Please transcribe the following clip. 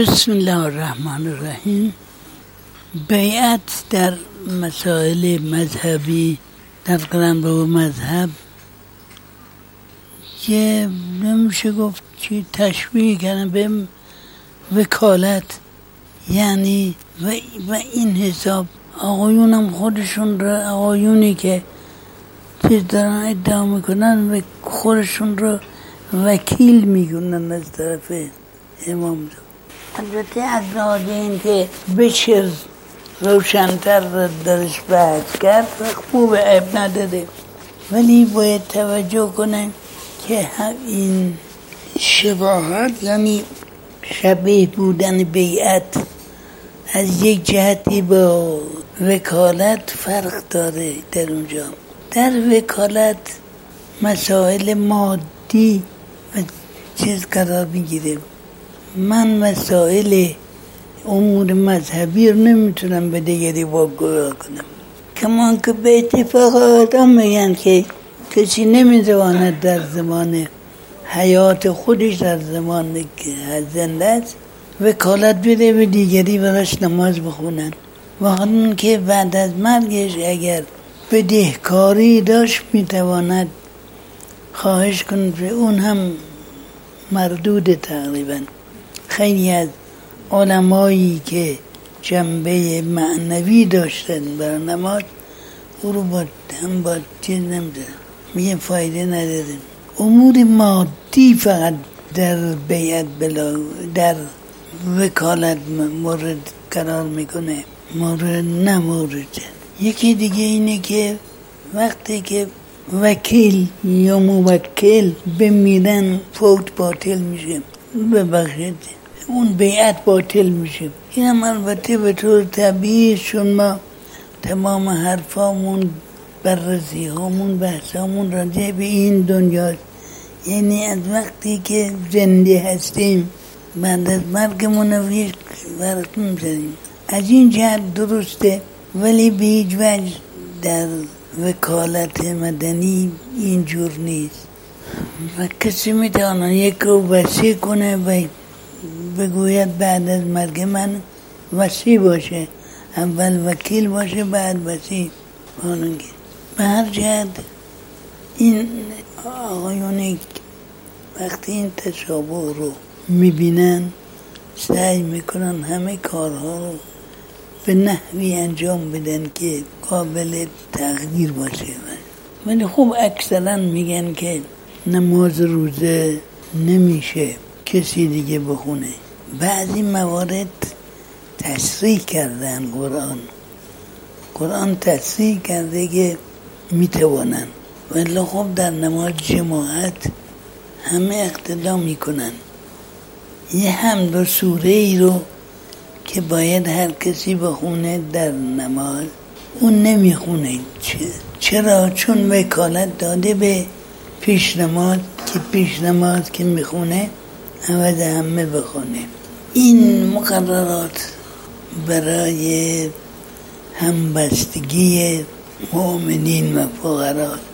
بسم الله الرحمن الرحیم. بیعت در مسائل مذهبی در قلمرو مذهب که نمیشه گفت که تشبیه کردن به وکالت، یعنی و این حساب آقایونم خودشون را، آقایونی که چیز دارن ادعا میکنن و خودشون را وکیل میگونن از طرف امام. البته از لحاظ این که بشه روشن‌تر درش بحث کرد خوب عیب نداره، ولی باید توجه کنن که این شباهت، یعنی شبیه بودن بیعت از یک جهتی با وکالت فرق داره. در اونجا در وکالت مسائل مادی و چیز قرار میگیره. من مسائل امور مذهبی رو نمیتونم به دیگری واگذار کنم، کمان که به اتفاق آدم میگن که کسی نمیتواند در زمان حیات خودش، در زمان که زنده است، وکالت بده به دیگری براش نماز بخونن، و حالا که بعد از مرگش اگر بدهکاری داشت میتواند خواهش کند به اون هم مردود. تقریبا خیلی از علمایی که جنبه معنوی داشتن برای نماز او رو با چیز نمیدن، میگه فایده نداره. امور مادی فقط در بیعت در وکالت مورد قرار میکنه، مورد نمورد. یکی دیگه اینه که وقتی که وکیل یا موکل بمیرن فوت باطل میشه، ببخشید اون بیعت باطل میشه. این هم البته به طور طبیعی، چون ما تمام حرفامون، بررسی هامون، بحثامون راجع به این دنیاست، یعنی از وقتی که زنده هستیم بعد از مرگمون رویش ورق میزنیم. از این جهت درسته، ولی به هیچ وجه در وکالت مدنی اینجور نیست. و کسی میتونه یک رو وصی کنه و بگوید بعد از مرگ من وصی باشه، اول وکیل باشه بعد وصی. به هر جهت این آقایونی وقتی این تشابه رو میبینن سعی میکنن همه کارها رو به نحوی انجام بدن که قابل تغییر باشه. ولی خوب اکثرا میگن که نماز روزه نمیشه کسی دیگه بخونه. بعضی موارد تصریح کردن، قرآن تصریح کرده که میتوانن، ولی خب در نماز جماعت همه اقتدا میکنن. یه حمد و سوره ای رو که باید هر کسی بخونه در نماز، اون نمیخونه. چرا؟ چون وکالت داده به پیش نماز که پیش نماز که میخونه عوض همه بخونه. این مقررات برای همبستگی مؤمنین و فقرا